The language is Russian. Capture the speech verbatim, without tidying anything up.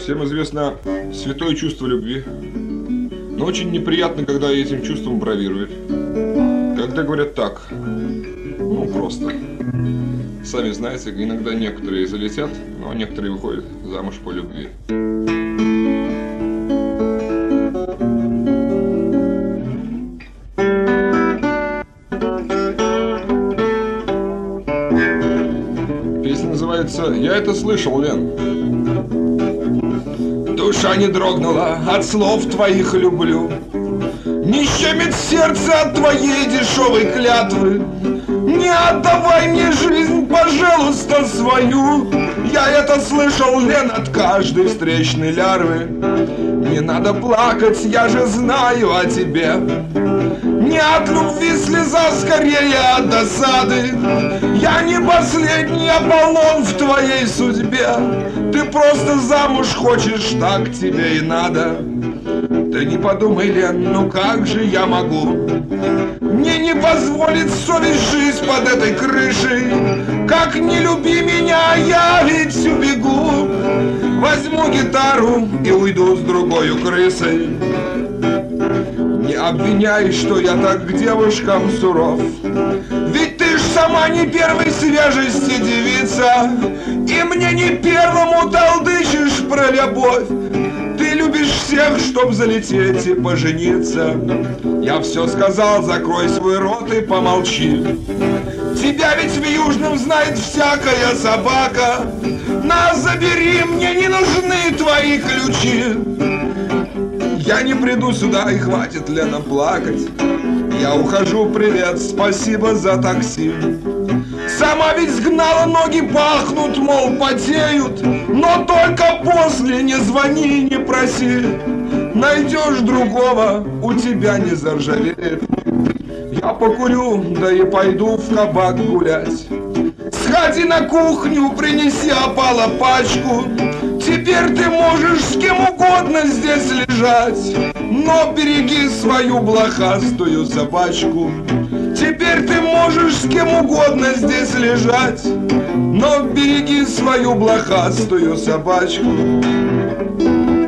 Всем известно святое чувство любви, но очень неприятно, когда этим чувством бравируют. Когда говорят так, ну просто. Сами знаете, иногда некоторые залетят, но некоторые выходят замуж по любви. Песня называется «Я это слышал, Лен». Душа не дрогнула от слов твоих «люблю», не щемит сердце от твоей дешевой клятвы. Не отдавай мне жизнь, пожалуйста, свою. Я это слышал, Лен, от каждой встречной лярвы. Не надо плакать, я же знаю о тебе. Не от любви слеза, скорее от досады. Я не последний Аполлон в твоей судьбе. Ты просто замуж хочешь, так тебе и надо. Ты не подумай, Лен, ну как же я могу? Мне не позволит совесть жизнь под этой крышей. Как не люби меня, я ведь убегу. Возьму гитару и уйду с другою крысой. Не обвиняй, что я так к девушкам суров. Ведь ты ж сама не первой свежести девица, и мне не первому толдычишь про любовь. Ты любишь всех, чтоб залететь и пожениться. Я все сказал, закрой свой рот и помолчи. Тебя ведь в Южном знает всякая собака. На, забери, мне не нужны твои ключи. Я не приду сюда и хватит, Лена, плакать. Я ухожу, привет, спасибо за такси. Сама ведь сгнала, ноги пахнут, мол, потеют. Но только после не звони, не проси. Найдешь другого, у тебя не заржавеет. Я покурю, да и пойду в кабак гулять. Сходи на кухню, принеси опала пачку. Теперь ты можешь с кем угодно здесь лежать, но береги свою блохастую собачку. Теперь ты можешь с кем угодно здесь лежать, но береги свою блохастую собачку.